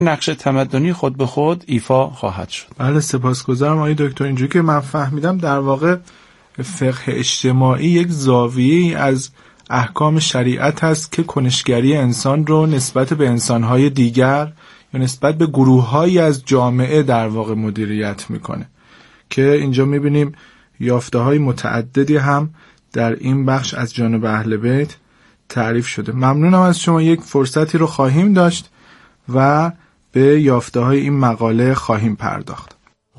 نقش تمدنی خود به خود ایفا خواهد شد. بله سپاسگزارم آقای دکتر. اینجوری که من فهمیدم در واقع فقه اجتماعی یک زاویه‌ای از احکام شریعت هست که کنشگری انسان رو نسبت به انسان‌های دیگر یا نسبت به گروه‌هایی از جامعه در واقع مدیریت میکنه، که اینجا میبینیم یافته‌های متعددی هم در این بخش از جانب اهل بیت تعریف شده. ممنونم از شما. یک فرصتی رو خواهیم داشت و به یافته‌های این مقاله خواهیم پرداخت.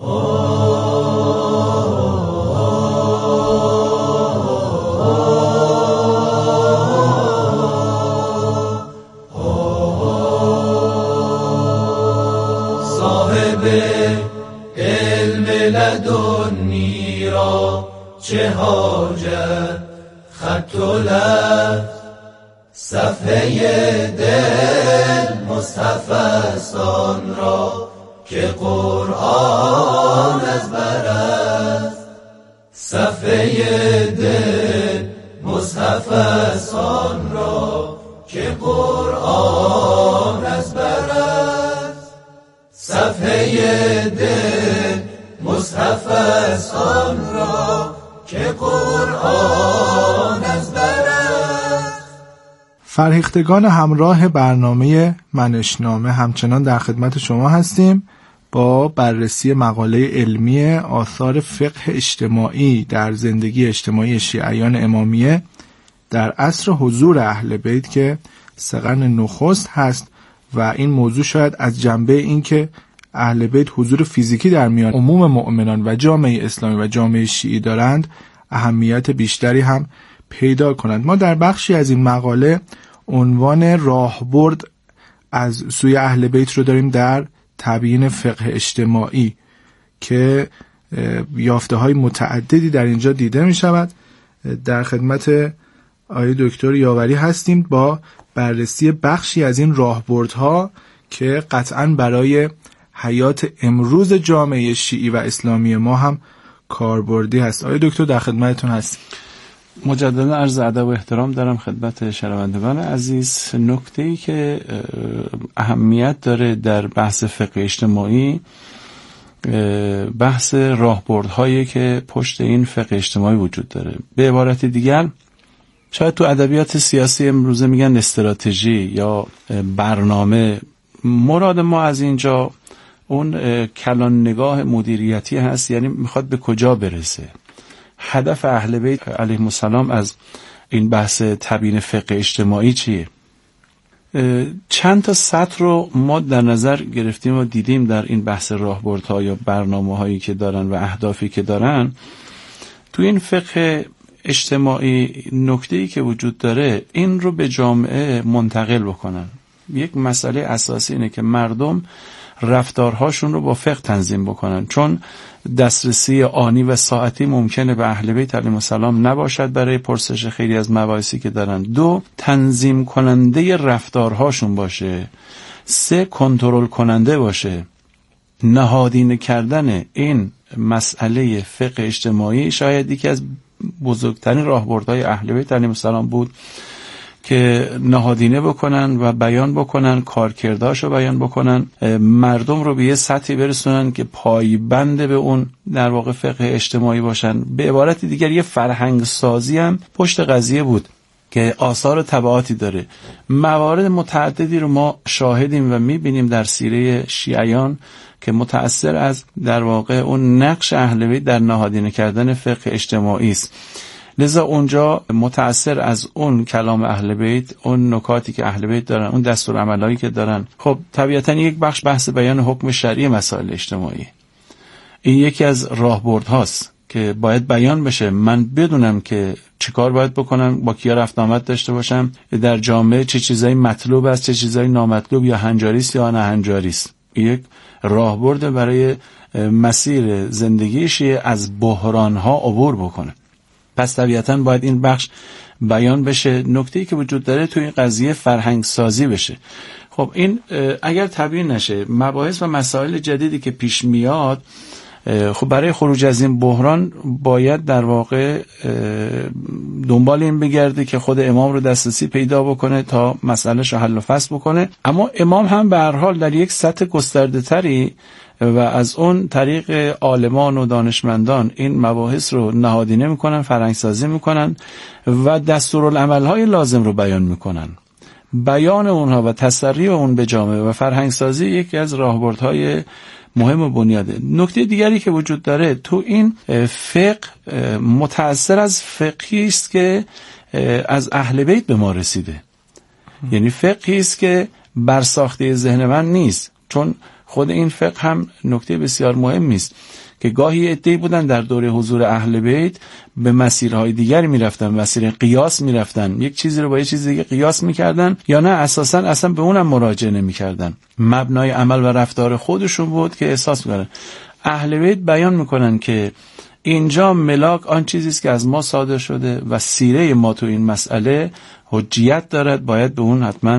صاحب علم لدنی را چه حاجت خط و لفظ، صفحه دل مصحف است آن را که قرآن از بر است. صفحه دل مصحف است آن را که قرآن از بر است. صفحه دل مصحف است آن را که قرآن از بر است. فرهیختگان همراه برنامه منشنامه همچنان در خدمت شما هستیم با بررسی مقاله علمی آثار فقه اجتماعی در زندگی اجتماعی شیعیان امامیه در عصر حضور اهل بیت که سقرن نخست هست و این موضوع شاید از جنبه این که اهل بیت حضور فیزیکی در میان عموم مؤمنان و جامعه اسلامی و جامعه شیعی دارند اهمیت بیشتری هم پیدا کنند. ما در بخشی از این مقاله عنوان راهبرد از سوی اهل بیت رو داریم در تبیین فقه اجتماعی که یافته‌های متعددی در اینجا دیده می شود. در خدمت آقای دکتر یاوری هستیم با بررسی بخشی از این راهبردها که قطعاً برای حیات امروز جامعه شیعی و اسلامی ما هم کاربردی هست. آقای دکتر در خدمتتون هستیم. مجددا عرض ادب و احترام دارم خدمت شنوندگان عزیز. نکته‌ای که اهمیت داره در بحث فقه اجتماعی بحث راهبردهایی که پشت این فقه اجتماعی وجود داره. به عبارت دیگر شاید تو ادبیات سیاسی امروزه میگن استراتژی یا برنامه. مراد ما از اینجا اون کلان نگاه مدیریتی هست، یعنی میخواد به کجا برسه. هدف اهل بیت علیهم السلام از این بحث تبیین فقه اجتماعی چیه؟ چند تا سطر رو ما در نظر گرفتیم و دیدیم در این بحث راهبردها یا برنامه‌هایی که دارن و اهدافی که دارن. تو این فقه اجتماعی نکته‌ای که وجود داره این رو به جامعه منتقل بکنن. یک مسئله اساسی اینه که مردم رفتارهاشون رو با فقه تنظیم بکنن، چون دسترسی آنی و ساعتی ممکنه به اهل بیت علیهم السلام نباشد برای پرسش خیلی از مباحثی که دارن. 2 تنظیم کننده رفتارهاشون باشه. 3 کنترل کننده باشه. نهادینه کردن این مسئله فقه اجتماعی شاید یکی از بزرگترین راهبردهای اهل بیت علیهم السلام بود که نهادینه بکنن و بیان بکنن، کارکرداشو بیان بکنن، مردم رو به یه سطحی برسونن که پایبند به اون در واقع فقه اجتماعی باشن. به عبارت دیگر یه فرهنگ سازی هم پشت قضیه بود که آثار و تبعاتی داره. موارد متعددی رو ما شاهدیم و میبینیم در سیره شیعیان که متأثر از در واقع اون نقش اهل بیت در نهادینه کردن فقه اجتماعی است. لذا اونجا متأثر از اون کلام اهل بیت، اون نکاتی که اهل بیت دارن، اون دستورالعملایی که دارن. خب طبیعتاً یک بخش بحث بیان حکم شرعی مسائل اجتماعی. این یکی از راهبردهاست که باید بیان بشه. من بدونم که چیکار باید بکنم، با کیا رفت آمد داشته باشم، در جامعه چه چیزایی مطلوب است، چه چیزایی نامطلوب، یا هنجاری است یا نه هنجاری است. یک راهبرد برای مسیر زندگی شیعه از بحران‌ها عبور بکنه. پس طبیعتاً باید این بخش بیان بشه. نکته‌ای که وجود داره تو این قضیه فرهنگ سازی بشه. خب این اگر تبیین نشه، مباحث و مسائل جدیدی که پیش میاد خب برای خروج از این بحران باید در واقع دنبال این بگرده که خود امام رو دسترسی پیدا بکنه تا مسئله‌شو حل و فصل بکنه. اما امام هم به هر حال در یک سطح گسترده تری و از اون طریق عالمان و دانشمندان این مباحث رو نهادینه میکنن، فرهنگسازی میکنن و دستورالعمل‌های لازم رو بیان میکنن. بیان اونها و تسری اون به جامعه و فرهنگسازی یکی از راهبردهای مهم و بنیاده. نکته دیگری که وجود داره تو این فقه متأثر از فقهی است که از اهل بیت به ما رسیده. یعنی فقهی است که برساخته ذهن من نیست، چون خود این فقه هم نکته بسیار مهمی است که گاهی عده‌ای بودن در دوره حضور اهل بیت به مسیرهای دیگری میرفتن، مسیر قیاس میرفتن، یک چیزی رو با یک چیز دیگه قیاس میکردن یا نه اصلا به اونم مراجعه نمیکردن. مبنای عمل و رفتار خودشون بود که احساس میکنن. اهل بیت بیان میکنن که اینجا ملاک آن چیزی است که از ما صادر شده و سیره ما تو این مسئله حجیت دارد، باید به اون حتما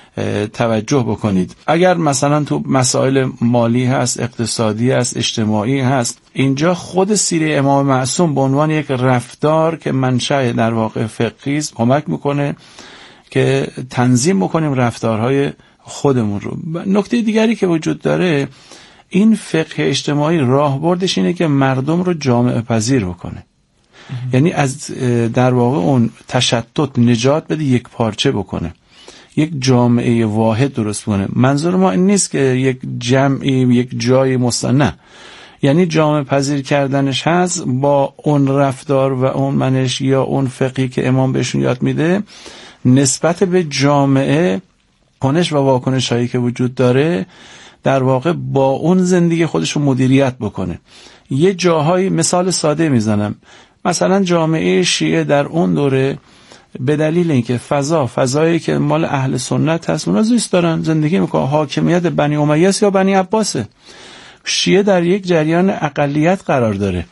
توجه بکنید. اگر مثلا تو مسائل مالی هست، اقتصادی هست، اجتماعی هست، اینجا خود سیره امام معصوم به عنوان یک رفتار که منشأ در واقع فقهی است کمک میکنه که تنظیم بکنیم رفتارهای خودمون رو. نکته دیگری که وجود داره، این فقه اجتماعی راهبردش اینه که مردم رو جامعه پذیر بکنه. یعنی از در واقع اون تشتت نجات بده، یک پارچه بکنه، یک جامعه واحد درست کنه. منظور ما این نیست که یک جمعی یک جای نه، یعنی جامعه پذیر کردنش هست با اون رفتار و اون منش یا اون فقهی که امام بهشون یاد میده نسبت به جامعه، کنش و واکنش هایی که وجود داره در واقع با اون زندگی خودشو مدیریت بکنه. یه جاهای مثال ساده میزنم، مثلا جامعه شیعه در اون دوره به دلیل اینکه فضایی که مال اهل سنت هست اونا زیست دارن، زندگی میکنن، حاکمیت بنی امیه یا بنی عباسه، شیعه در یک جریان اقلیت قرار داره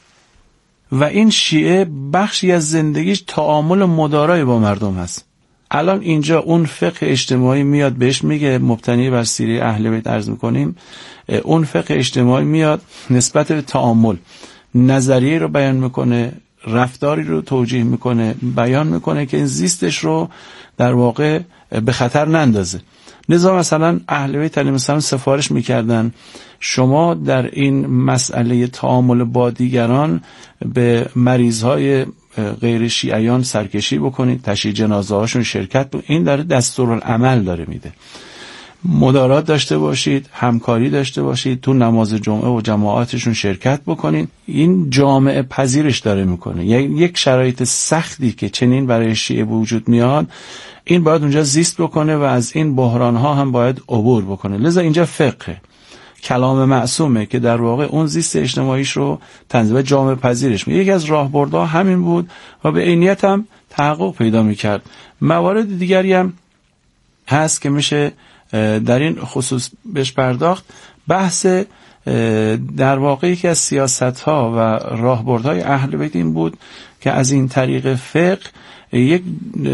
و این شیعه بخشی از زندگیش تعامل مدارای با مردم هست. الان اینجا اون فقه اجتماعی میاد بهش میگه، مبتنی بر سیره اهل بیت عرض میکنیم، اون فقه اجتماعی میاد نسبت به تعامل نظریه رو بیان میکنه، رفتاری رو توجیه میکنه، بیان میکنه که این زیستش رو در واقع به خطر نندازه. لذا مثلا اهل بیت علیهم السلام سفارش میکردن شما در این مسئله تعامل با دیگران به مریضهای غیر شیعیان سرکشی بکنید، تشییع جنازه هاشون شرکت بکنید. این داره دستورالعمل داره میده. مدارات داشته باشید، همکاری داشته باشید، تو نماز جمعه و جماعاتشون شرکت بکنید. این جامعه پذیرش داره میکنه. یک شرایط سختی که چنین برای شیعه وجود میاد، این باید اونجا زیست بکنه و از این بحران ها هم باید عبور بکنه. لذا اینجا فقه کلام معصومه که در واقع اون زیست اجتماعیش رو تنظیم جامعه پذیرش میکنه. یکی از راهبردها همین بود و به عینیت هم تحقق پیدا میکرد. موارد دیگری هم هست که میشه در این خصوص بهش پرداخت. بحث در واقع یکی از سیاست‌ها و راهبردهای اهل بیت این بود که از این طریق فقه یک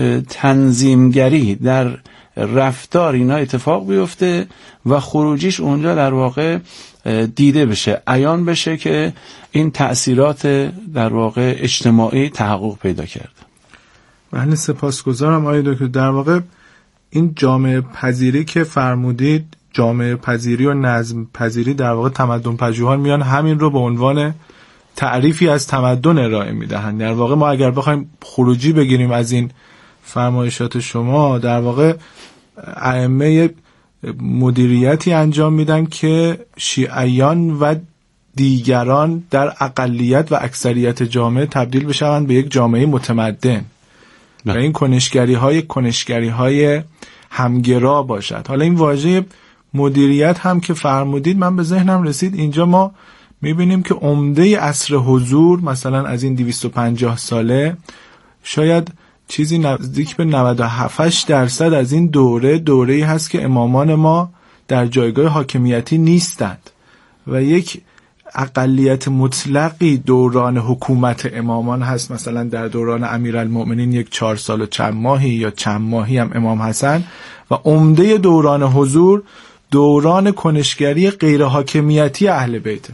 تنظیمگری در رفتار اینا اتفاق بیفته و خروجیش اونجا در واقع دیده بشه، عیان بشه که این تأثیرات در واقع اجتماعی تحقق پیدا کرد. بله، سپاسگزارم آقای دکتر. در واقع این جامعه پذیری که فرمودید، جامعه پذیری و نظم پذیری، در واقع تمدن پژوهان میان همین رو به عنوان تعریفی از تمدن ارائه میدهند. در واقع ما اگر بخوایم خروجی بگیریم از این فرمایشات شما، در واقع ائمه مدیریتی انجام میدن که شیعیان و دیگران در اقلیت و اکثریت جامعه تبدیل بشوند به یک جامعه متمدن و این کنشگری های همگرا باشد. حالا این واژه مدیریت هم که فرمودید من به ذهنم رسید. اینجا ما میبینیم که عمده عصر حضور مثلا از این 250 ساله شاید چیزی نزدیک به 97% از این دوره‌ای هست که امامان ما در جایگاه حاکمیتی نیستند و یک اقلیت مطلقی دوران حکومت امامان هست. مثلا در دوران امیرالمؤمنین یک 4 سال و چند ماهی یا چند ماهی هم امام حسن و عمده دوران حضور دوران کنشگری غیر حاکمیتی اهل بیت.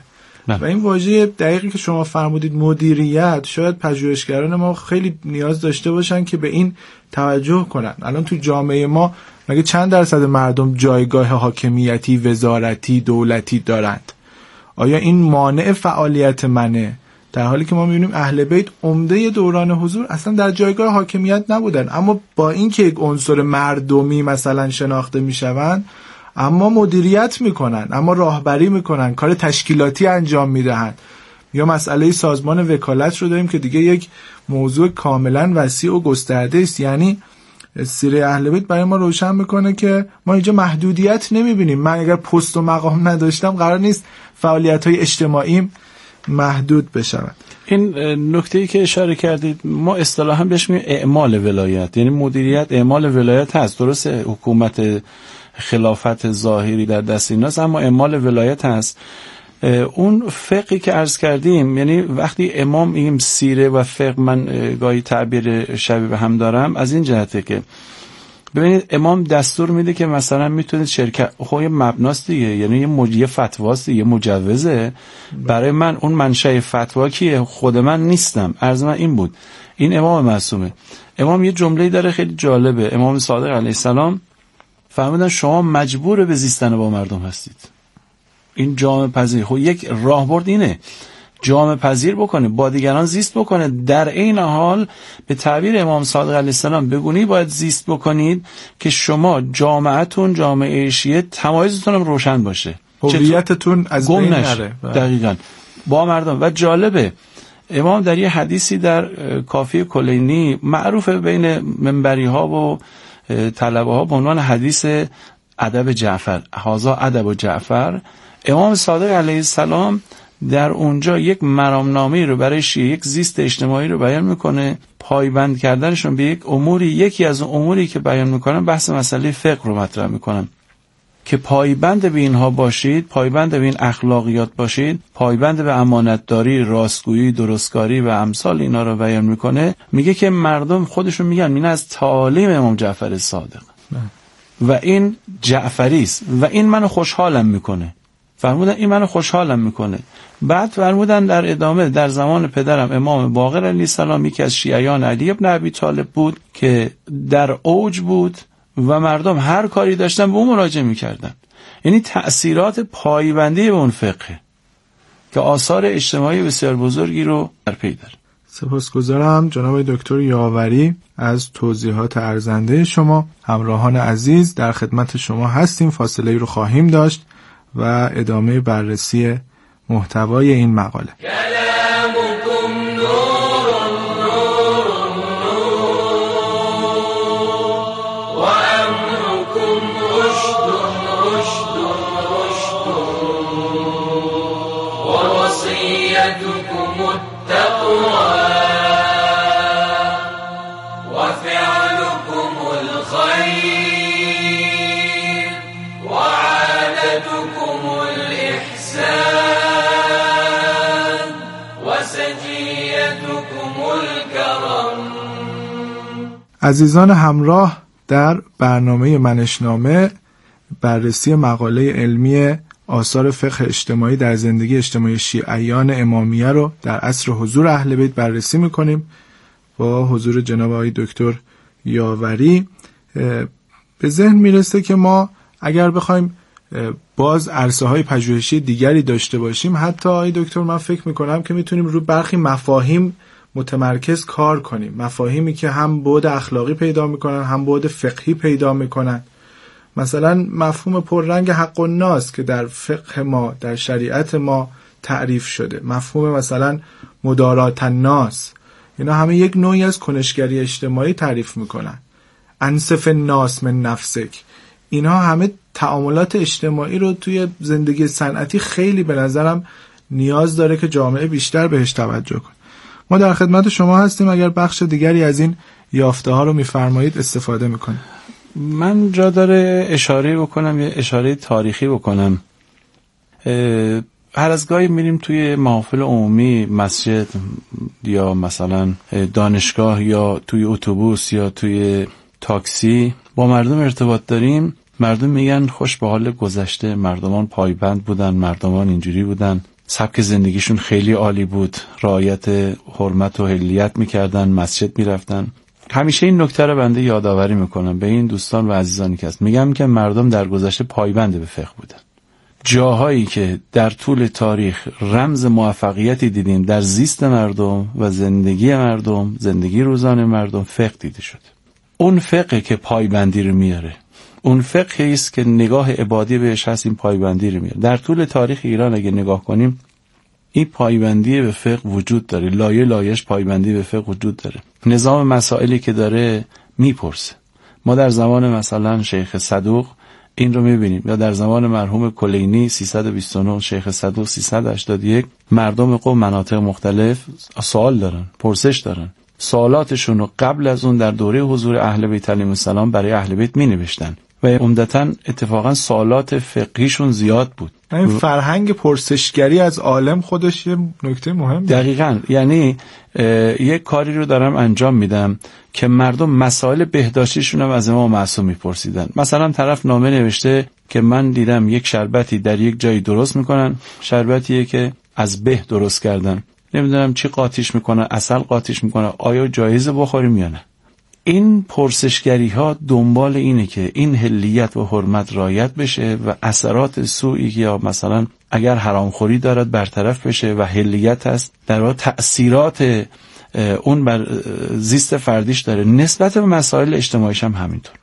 و این واژه دقیقی که شما فرمودید مدیریت، شاید پژوهشگران ما خیلی نیاز داشته باشن که به این توجه کنن. الان تو جامعه ما مگه چند درصد مردم جایگاه حاکمیتی، وزارتی، دولتی دارند؟ آیا این مانع فعالیت منه؟ در حالی که ما می‌بینیم اهل بیت عمده دوران حضور اصلا در جایگاه حاکمیت نبودن، اما با اینکه یک عنصر مردمی مثلا شناخته میشوند، اما مدیریت میکنن، اما راهبری میکنن، کار تشکیلاتی انجام میدهند. یا مسئله سازمان وکالت رو داریم که دیگه یک موضوع کاملا وسیع و گسترده است. یعنی سیره اهل بیت برای ما روشن میکنه که ما اینجا محدودیت نمیبینیم. من اگر پست و مقام نداشتم قرار نیست فعالیت‌های اجتماعیم محدود بشود. این نکته‌ای که اشاره کردید ما اصطلاحاً بهش میگیم اعمال ولایت، یعنی مدیریت اعمال ولایت هست. درسته حکومت خلافت ظاهری در دست ایناست، اما اعمال ولایت هست. اون فقهی که عرض کردیم، یعنی وقتی امام میگیم سیره و فقه، من گاهی تعبیر شبیه به هم دارم، از این جهته که ببینید امام دستور میده که مثلا میتونید شرکت، خب یه مبناست دیگه، یعنی یه فتواست دیگه، مجوزه برای من. اون منشأ فتوا کیه؟ خود من نیستم. عرض من این بود، این امام معصومه. امام یه جمله‌ای داره خیلی جالبه. امام صادق علیه السلام فرمودن شما مجبور به زیستن با مردم هستید. این جامعه پذیر، خب یک راهبرد اینه، جامعه پذیر بکنه، با دیگران زیست بکنه، در این حال به تعبیر امام صادق علیه السلام بگونی باید زیست بکنید که شما جامعهتون، جامعه شیعه، تمایزتون هم روشن باشه، هویتتون از بین نره. دقیقاً با مردم. و جالبه امام در یه حدیثی در کافی کلینی معروف بین منبری ها و طلبه ها به عنوان حدیث ادب جعفر، هذا ادب جعفر، امام صادق علیه السلام در اونجا یک مرامنامه رو برای شیعه، یک زیست اجتماعی رو بیان میکنه، پایبند کردنشون به یک اموری. یکی از اون اموری که بیان میکنن بحث مسئله فقه رو مطرح میکنن که پایبند به اینها باشید، پایبند به این اخلاقیات باشید، پایبند به امانتداری، راستگویی، درستکاری و امثال اینا رو بیان میکنه. میگه که مردم خودشون میگن این از تعالیم امام جعفر صادق و این جعفری است و این منو خوشحالم میکنه. فرمودن این منو خوشحالم میکنه. بعد فرمودن در ادامه در زمان پدرم امام باقر علیه السلام یکی از شیعیان علی ابن ابی طالب بود که در اوج بود و مردم هر کاری داشتن به اون مراجعه میکردن. یعنی تأثیرات پایبندی به اون فقه که آثار اجتماعی بسیار بزرگی رو در پی داره. سپاسگزارم جناب دکتر یاوری از توضیحات ارزنده شما. همراهان عزیز در خدمت شما هستیم، فاصله رو خواهیم داشت و ادامه بررسی محتوای این مقاله. عزیزان همراه، در برنامه منشنامه بررسی مقاله علمی آثار فقه اجتماعی در زندگی اجتماعی شیعیان امامیه رو در عصر حضور اهل بیت بررسی میکنیم با حضور جناب آقای دکتر یاوری. به ذهن میرسه که ما اگر بخوایم باز عرصه های پژوهشی دیگری داشته باشیم، حتی آقای دکتر من فکر میکنم که میتونیم رو برخی مفاهیم متمرکز کار کنیم، مفاهیمی که هم بعد اخلاقی پیدا میکنن هم بعد فقهی پیدا میکنن. مثلا مفهوم پررنگ حق الناس که در فقه ما، در شریعت ما تعریف شده، مفهوم مثلا مدارات الناس، اینا همه یک نوعی از کنشگری اجتماعی تعریف میکنن. انصف الناس من نفسک، اینها همه تعاملات اجتماعی رو توی زندگی صنعتی خیلی به نظرم نیاز داره که جامعه بیشتر بهش توجه کنه. ما در خدمت شما هستیم، اگر بخش دیگری از این یافته ها رو میفرمایید استفاده میکنیم. من جا داره اشاره بکنم، یه اشاره تاریخی بکنم. هر از گاهی میریم توی محافل عمومی، مسجد یا مثلا دانشگاه یا توی اتوبوس یا توی تاکسی با مردم ارتباط داریم، مردم میگن خوش به حال گذشته، مردمان پایبند بودن، مردمان اینجوری بودن. سبک زندگیشون خیلی عالی بود، رعایت حرمت و حلیت میکردن، مسجد میرفتن. همیشه این نکته رو بنده یادآوری میکنم به این دوستان و عزیزانی که هست، میگم که مردم در گذشته پایبند به فقه بودن. جاهایی که در طول تاریخ رمز موفقیتی دیدیم در زیست مردم و زندگی مردم، زندگی روزانه مردم، فقه دیده شد. اون فقه که پایبندی رو میاره، اون فقهی است که نگاه عبادی بهش هست، این پایبندی رو میاره. در طول تاریخ ایران اگه نگاه کنیم این پایبندی به فقه وجود داره، لایه لایش پایبندی به فقه وجود داره. نظام مسائلی که داره میپرسه. ما در زمان مثلا شیخ صدوق این رو میبینیم، یا در زمان مرحوم کلینی 329، شیخ صدوق 381، مردم قوم مناطق مختلف سوال دارن، پرسش دارن. سوالاتشون رو قبل از اون در دوره حضور اهل بیت علیهم السلام برای اهل بیت می نوشتن و عمدتاً اتفاقا سوالات فقهیشون زیاد بود. این فرهنگ پرسشگری از عالم خودش یه نکته مهم. دقیقاً، یعنی یک کاری رو دارم انجام میدم که مردم مسائل بهداشتیشون هم از امام معصوم میپرسیدن. مثلا طرف نامه نوشته که من دیدم یک شربتی در یک جایی درست میکنن، شربتیه که از به درست کردن، نمیدونم چی قاطیش میکنه، عسل قاطیش میکنه، آیا جایزه بخوریم یا نه. این پرسشگری ها دنبال اینه که این حلیت و حرمت رعایت بشه و اثرات سوئی یا مثلا اگر حرامخوری دارد برطرف بشه و حلیت هست در واقع تأثیرات اون بر زیست فردیش داره. نسبت به مسائل اجتماعیش هم همینطور.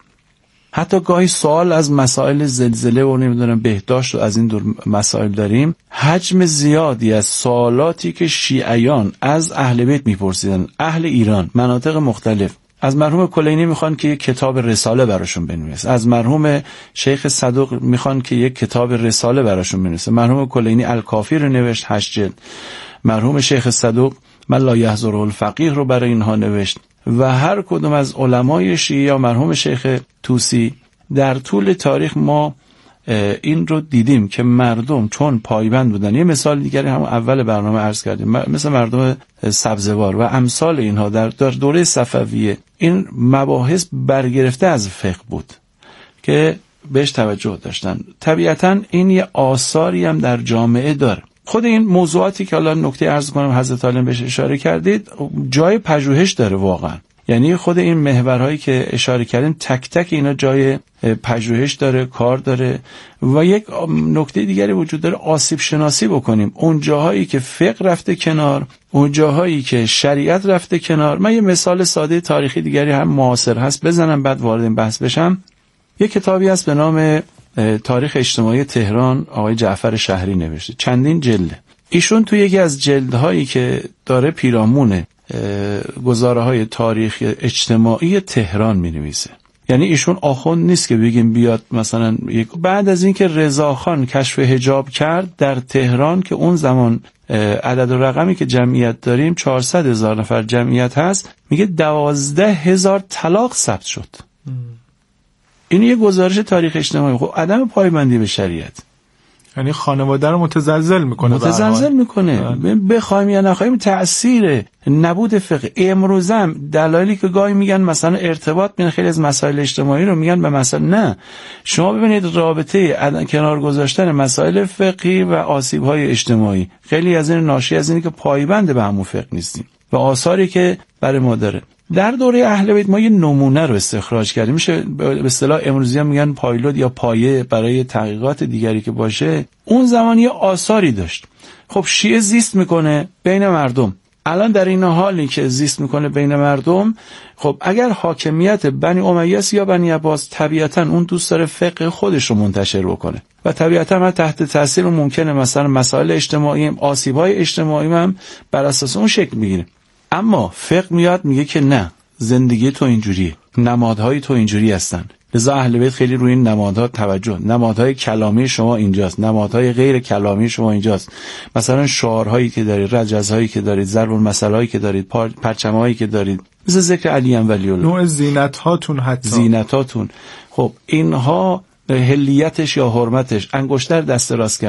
حتی گاهی سوال از مسائل زلزله و نمیدونم بهداشت و از این دور مسائل داریم. حجم زیادی از سوالاتی که شیعیان از اهل بیت میپرسیدن، اهل ایران مناطق مختلف، از مرحوم کلینی میخوان که یک کتاب رساله براشون بنویسه، از مرحوم شیخ صدوق میخوان که یک کتاب رساله براشون بنویسه. مرحوم کلینی الکافی رو نوشت 8 جلد، مرحوم شیخ صدوق من لا یحضره الفقیه رو برای اینها نوشت و هر کدوم از علمای شیعه یا مرحوم شیخ طوسی. در طول تاریخ ما این رو دیدیم که مردم چون پایبند بودن. یه مثال دیگری هم اول برنامه عرض کردیم، مثل مردم سبزوار و امثال اینها در دوره صفویه این مباحث برگرفته از فقه بود که بهش توجه داشتن. طبیعتاً این یه آثاری هم در جامعه داره. خود این موضوعاتی که الان نکته عرض کنم حضرت عالم بهش اشاره کردید جای پژوهش داره واقعا. یعنی خود این محورهایی که اشاره کردیم تک تک اینا جای پژوهش داره، کار داره. و یک نکته دیگری وجود داره، آسیب شناسی بکنیم اون جاهایی که فقه رفته کنار، اون جاهایی که شریعت رفته کنار. من یه مثال ساده تاریخی دیگری هم معاصر هست بزنم بعد وارد این بحث بشم. یک کتابی هست به نام تاریخ اجتماعی تهران، آقای جعفر شهری نوشته، چندین جلده. ایشون توی یکی از جلدهایی که داره پیرامون گزاره‌های تاریخ اجتماعی تهران می‌نویسه. یعنی ایشون آخوند نیست که بگیم بیاد مثلا بعد از اینکه رضاخان کشف حجاب کرد در تهران که اون زمان عدد و رقمی که جمعیت داریم 400,000 نفر جمعیت هست، میگه 12,000 طلاق ثبت شد. این یه گزارش تاریخ اجتماعی. خب عدم پایبندی به شریعت، یعنی خانواده رو متزلزل میکنه. بخوایم یا نخوایم تأثیر نبود فقه. امروزم دلایلی که گاهی میگن مثلا ارتباط بین خیلی از مسائل اجتماعی رو میگن به مسائل، نه، شما ببینید رابطه کنار گذاشتن مسائل فقهی و آسیب‌های اجتماعی خیلی از این ناشی از اینه که پایبند به همون فقه نیستیم و آثاری که برای ما داره. در دوره اهل بیت ما یه نمونه رو استخراج کردیم، میشه به اصطلاح امروزی هم میگن پایلود یا پایه برای تحقیقات دیگری که باشه. اون زمان یه آثاری داشت. خب شیعه زیست میکنه بین مردم. الان در این حالی که زیست میکنه بین مردم، خب اگر حاکمیت بنی امیه یا بنی عباس، طبیعتا اون دوست داره فقه خودش رو منتشر بکنه و طبیعتا من تحت تاثیر ممکنه مثلا مسائل اجتماعی، آسیب‌های اجتماعی هم بر اساس اون شکل میگیره. اما فقه میاد میگه که نه، زندگی تو اینجوریه، نمادهای تو اینجوری هستن. لذا اهل بیت خیلی روی این نمادها توجه، نمادهای کلامی شما اینجاست، نمادهای غیر کلامی شما اینجاست. مثلا شعارهایی که دارید، رجزهایی که دارید، ضرب المثلهایی که دارید، پرچمهایی که دارید، مثل ذکر علی ولی الله، نوع زینت‌هاتون، حتی زینت‌هاتون. خب اینها حلیتش یا حرمتش، انگشتر دست راست کردن،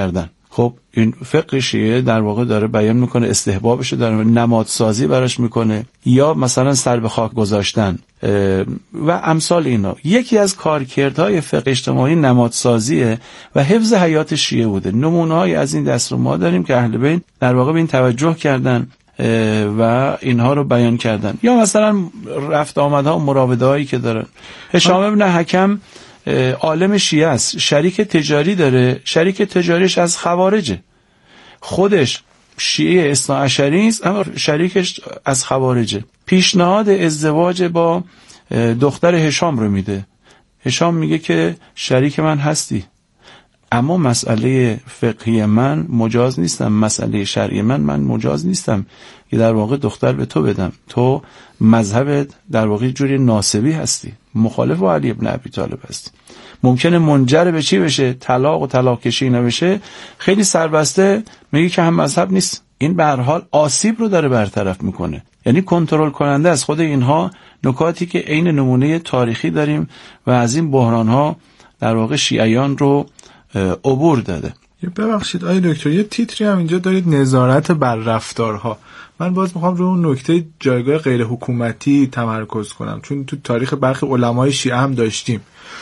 خب این فقه شیعه در واقع داره بیان میکنه استحبابش، داره نمادسازی براش میکنه، یا مثلا سر به خاک گذاشتن و امثال اینا. یکی از کارکردهای فقه اجتماعی نمادسازیه و حفظ حیات شیعه بوده. نمونه‌های از این دست رو ما داریم که اهل بیت در واقع به این توجه کردن و اینها رو بیان کردن. یا مثلا رفت آمدها و مراوده‌هایی که دارن. هشام ابن حکم عالم شیعه است، شریک تجاری داره، شریک تجاریش از خوارجه، خودش شیعه اثناعشری است اما شریکش از خوارجه. پیشنهاد ازدواج با دختر هشام رو میده. هشام میگه که شریک من هستی اما مسئله فقهی من مجاز نیستم، مسئله شرعی من مجاز نیستم که در واقع دختر به تو بدم. تو مذهبت در واقع جوری ناسبی هستی، مخالف با علی ابن ابی طالب هستی. ممکنه منجر به چی بشه؟ طلاق و طلاق کشی نبشه. خیلی سربسته میگه که هم مذهب نیست. این به هر حال آسیب رو داره برطرف میکنه، یعنی کنترل کننده از خود اینها نکاتی که عین نمونه تاریخی داریم و از این بحران ها در واقع شیعیان رو عبور داده. ببخشید آقای دکتر، یه تیتری هم اینجا دارید نظارت بر رفتارها. من باز میخوام روی اون نکته جایگاه غیر حکومتی تمرکز کنم، چون تو تاریخ برخی علمای شیعه هم داشتیم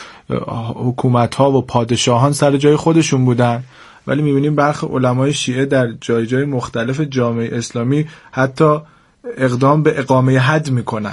حکومت‌ها و پادشاهان سر جای خودشون بودن، ولی می‌بینیم برخی علمای شیعه در جای مختلف جامعه اسلامی حتی اقدام به اقامه حد میکنن.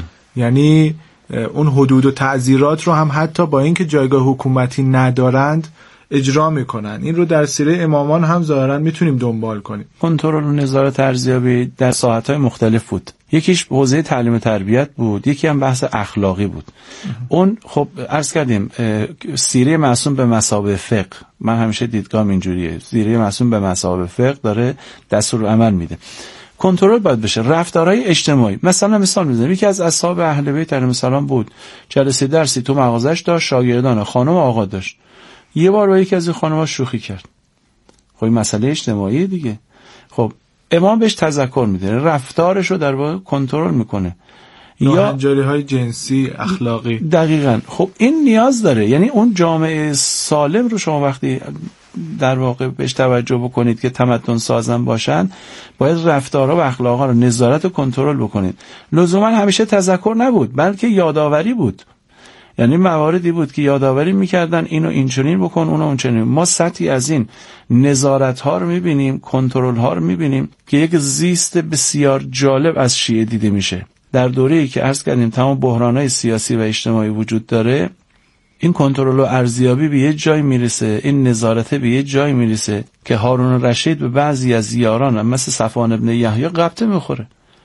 یعنی اون حدود و تعزیرات رو هم حتی با اینکه جایگاه حکومتی ندارند اجرا میکنن. این رو در سیره امامان هم ظاهرا میتونیم دنبال کنیم. کنترل و نظارت ارزیابی در ساحت‌های مختلف بود. یکیش حوزه تعلیم و تربیت بود، یکی هم بحث اخلاقی بود. اون خب عرض کردیم سیره معصوم به مثابه فقه، من همیشه دیدگاهم اینجوریه، سیره معصوم به مثابه فقه داره دستورالعمل میده. کنترل باید بشه. رفتارهای اجتماعی، مثال میزنم، یکی از اصحاب اهل بیت علیهم السلام بود، جلسه درسی تو مغازش داشت، شاگردان خانم و آقا داشت. یه بار با یکی از این خانم‌ها شوخی کرد. خب این مسئله اجتماعی دیگه. خب امام بهش تذکر میده، رفتارش رو در واقع کنترل میکنه. یا هنجاری‌های جنسی اخلاقی. دقیقاً. خب این نیاز داره، یعنی اون جامعه سالم رو شما وقتی در واقع بهش توجه بکنید که تمدن سازن باشن، باید رفتارها و اخلاقها رو نظارت و کنترل بکنید. لزوما همیشه تذکر نبود، بلکه یادآوری بود. یعنی مواردی بود که یادآوری میکردن اینو اینچنین بکن، اونو اونچنین. ما سطحی از این نظارت ها رو میبینیم، کنترل ها رو میبینیم که یک زیست بسیار جالب از شیعه دیده میشه. در دوره‌ای که عرض کردیم تمام بحران‌های سیاسی و اجتماعی وجود داره، این کنترل و ارزیابی به یه جای میرسه، این نظارت به یه جای میرسه که هارون رشید به بعضی از یاران مثل صفوان ابن یحیی قبطه میخوره.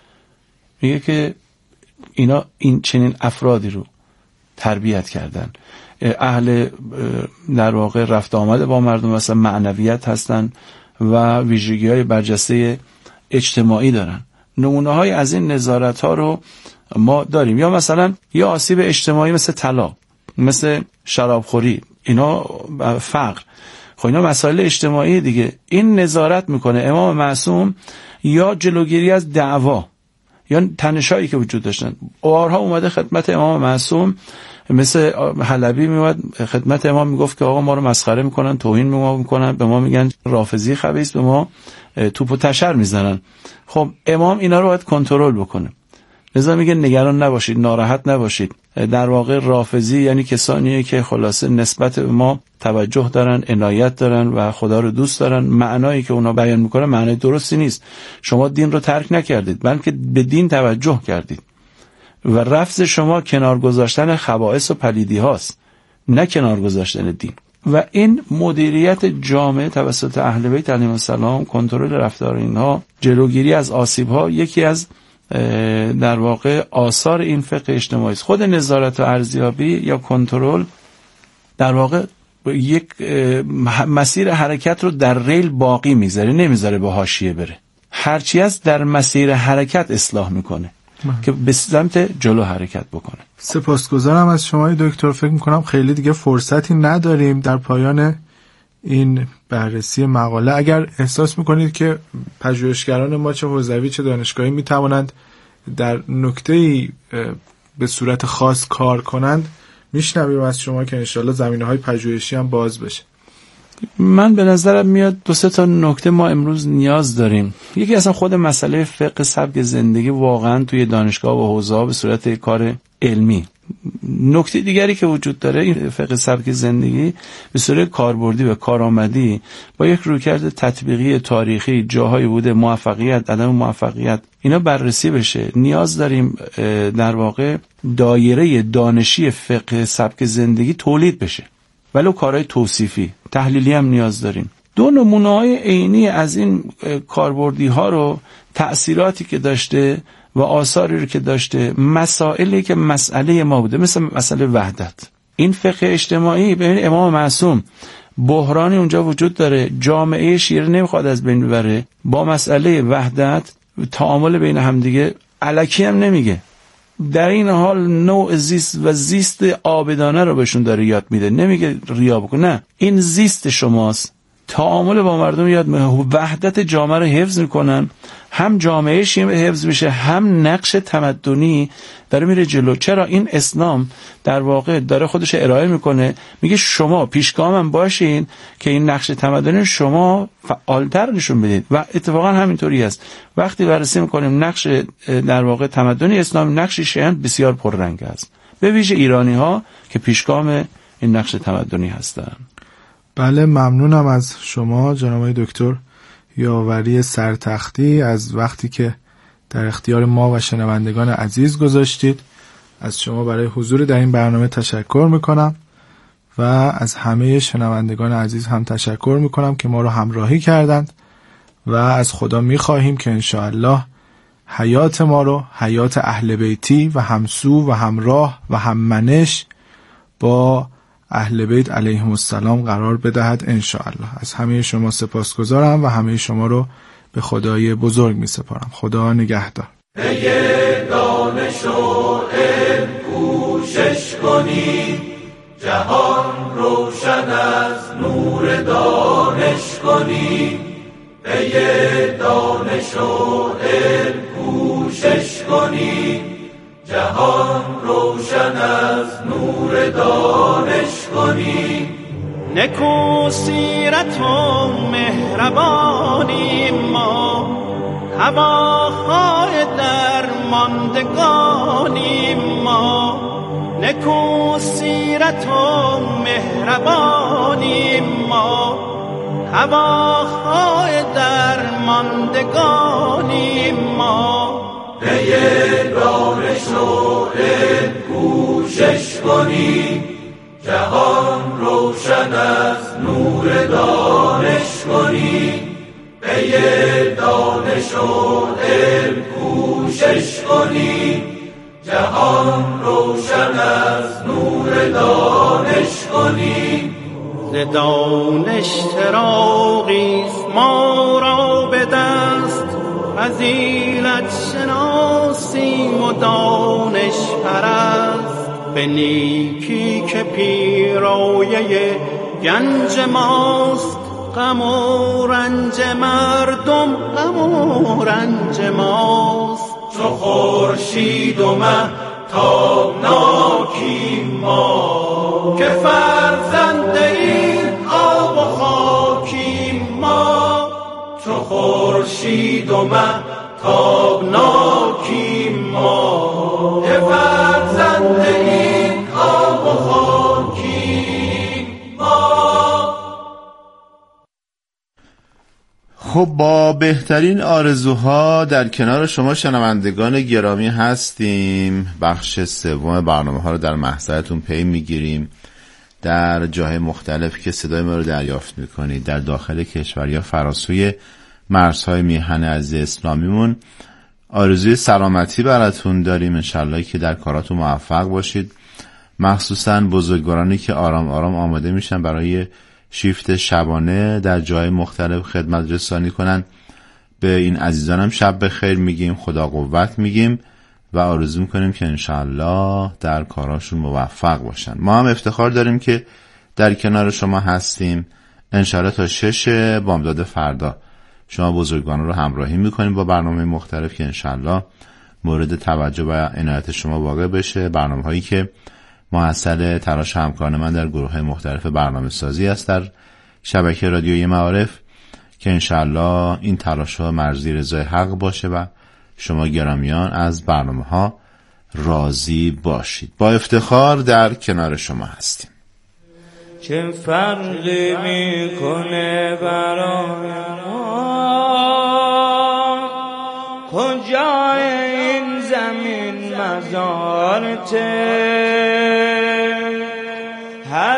میگه که اینا این چنین افرادی رو تربیت کردن، اهل در واقع رفت آمد با مردم مثلا معنویت هستن و ویژگی‌های برجسته اجتماعی دارن. نمونه‌های از این نظارت‌ها رو ما داریم. یا مثلا یه آسیب اجتماعی مثل طلاق، مثل شرابخوری، اینا فقر، خب اینا مسائل اجتماعی دیگه. این نظارت میکنه امام معصوم. یا جلوگیری از دعوا یا تنشایی که وجود داشتن. بارها اومده خدمت امام معصوم، مثل حلبی میومد خدمت امام میگفت که آقا ما رو مسخره میکنن، توهین میکنن، به ما میگن رافضی خبیث، به ما توپ و تشر میزنن. خب امام اینا رو باید کنترل بکنه. لذا میگه نگران نباشید، ناراحت نباشید. در واقع رافضی یعنی کسانیه که خلاصه نسبت به ما توجه دارن، عنایت دارن و خدا رو دوست دارن. معنایی که اونا بیان میکنن معنای درستی نیست. شما دین رو ترک نکردید، بلکه به دین توجه کردید و رفض شما کنار گذاشتن خبائث و پلیدی هاست، نه کنار گذاشتن دین. و این مدیریت جامعه توسط اهل بیت علیهم السلام، کنترل رفتار اینها، جلوگیری از آسیب ها، یکی از در واقع آثار این فقه اجتماعی است. خود نظارت و ارزیابی یا کنترل در واقع یک مسیر حرکت رو در ریل باقی میذاره، نمیذاره به حاشیه بره. هرچی از در مسیر حرکت اصلاح میکنه که به سمت جلو حرکت بکنه. سپاسگزارم از شما دکتر. فکر میکنم خیلی دیگه فرصتی نداریم در پایان این بررسی مقاله. اگر احساس میکنید که پژوهشگران ما چه حوزوی چه دانشگاهی میتوانند در نکته‌ای به صورت خاص کار کنند، میشنویم از شما که انشالله زمینه‌های پژوهشی هم باز بشه. من به نظرم میاد 2-3 تا نکته ما امروز نیاز داریم. یکی اصلا خود مسئله فقه سبک زندگی واقعا توی دانشگاه و حوزه‌ها به صورت کار علمی. نکته دیگری که وجود داره، این فقه سبک زندگی به صورت کاربردی و کارآمدی با یک رویکرد تطبیقی تاریخی جاهای بوده موفقیت، عدم موفقیت اینا بررسی بشه. نیاز داریم در واقع دایره دانشی فقه سبک زندگی تولید بشه، ولو کارهای توصیفی تحلیلی هم نیاز داریم. 2 نمونه‌های عینی از این کاربردی ها رو، تأثیراتی که داشته و آثاری رو که داشته، مسائلی که مسئله ما بوده، مثل مسئله وحدت. این فقه اجتماعی، ببین امام معصوم بحرانی اونجا وجود داره، جامعه شیعه نمیخواد از بین ببره، با مسئله وحدت تعامل بین همدیگه الکی هم نمیگه، در این حال نوع زیست و زیست عابدانه رو بهشون داره یاد میده، نمیگه ریا بکن، نه این زیست شماست. تعامل با مردم یاد میده، وحدت جامعه رو حفظ میکنن، هم جامعه شیعه حفظ میشه، هم نقش تمدنی داره میره جلو. چرا؟ این اسلام در واقع داره خودش ارائه میکنه، میگه شما پیشگام باشین که این نقش تمدنی شما فعالتر نشون بدید. و اتفاقا همینطوری است. وقتی بررسی میکنیم نقش در واقع تمدنی اسلام، نقش شیعه بسیار پررنگ است، به ویژه ایرانی ها که پیشگام این نقش تمدنی هستن. بله، ممنونم از شما جناب دکتر یاوری سرتختی از وقتی که در اختیار ما و شنوندگان عزیز گذاشتید. از شما برای حضور در این برنامه تشکر میکنم و از همه شنوندگان عزیز هم تشکر میکنم که ما رو همراهی کردند و از خدا میخواهیم که انشاءالله حیات ما رو، حیات اهل بیتی و همسو و همراه و هممنش با اهل بیت علیهم السلام قرار بدهد انشاءالله. از همه شما سپاسگزارم و همه شما رو به خدای بزرگ می سپارم. خدا نگهدار. ای دانش و علم کوشش کنید، جهان روشن از نور دانش کنید. ای دانش و علم کوشش کنید، جهان روشن از نور دانش کنید. نکو سیرت و مهربانی ما، هواهای درماندگانی ما. نکو سیرت و مهربانی ما، هواهای درماندگانی ما. ای دانش و علم کوشش کنید، جهان روشن از نور دانش کنید. ای دانش و علم کوشش کنید، جهان روشن از نور دانش کنید. ز دانش چراغیست ما را به دست، فضیلت شناسیم و دانش پرست. به نیکی که پیرایه گنج ماست، غم و رنج مردم غم و رنج ماست. چو خورشید و مه تابناکیم ما، که فرزند این آب و خاکیم ما. چو خورشید و مه تابناکیم ما، که فرزند این آب و خاکیم ما. خب با بهترین آرزوها در کنار شما شنوندگان گرامی هستیم. بخش سوم برنامه ها رو در محضرتون پی میگیریم. در جاهای مختلف که صدای ما رو دریافت میکنید، در داخل کشور یا فراسوی مرزهای میهن عزیز اسلامیمون، آرزوی سلامتی براتون داریم. انشالله که در کاراتون موفق باشید، مخصوصا بزرگوارانی که آرام آرام آماده میشن برای شیفت شبانه در جای مختلف خدمت رسانی کنن. به این عزیزانم شب بخیر میگیم، خدا قوت میگیم و آرزو میکنیم که انشالله در کاراشون موفق باشن. ما هم افتخار داریم که در کنار شما هستیم. انشالله تا 6 بامداد فردا شما بزرگواران رو همراهی میکنیم با برنامه مختلف که انشالله مورد توجه و عنایت شما واقع بشه. برنامه هایی که محصل تلاش همکاران من در گروه مختلف برنامه سازی است در شبکه رادیویی معارف که انشالله این تلاش ها مرزی رضای حق باشه و شما گرامیان از برنامه ها راضی باشید. با افتخار در کنار شما هستیم. چه فرقی میکنه برای ما کجای این زمین مزارته